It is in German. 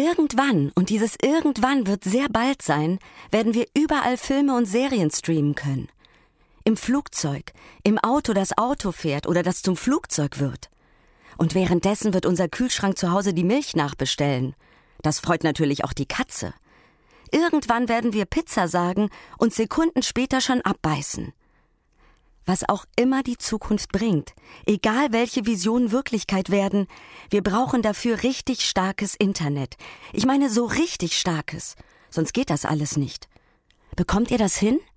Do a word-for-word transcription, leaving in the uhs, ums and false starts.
Irgendwann, und dieses Irgendwann wird sehr bald sein, werden wir überall Filme und Serien streamen können. Im Flugzeug, im Auto, das Auto fährt oder das zum Flugzeug wird. Und währenddessen wird unser Kühlschrank zu Hause die Milch nachbestellen. Das freut natürlich auch die Katze. Irgendwann werden wir Pizza sagen und Sekunden später schon abbeißen. Was auch immer die Zukunft bringt, egal welche Visionen Wirklichkeit werden, wir brauchen dafür richtig starkes Internet. Ich meine so richtig starkes, sonst geht das alles nicht. Bekommt ihr das hin?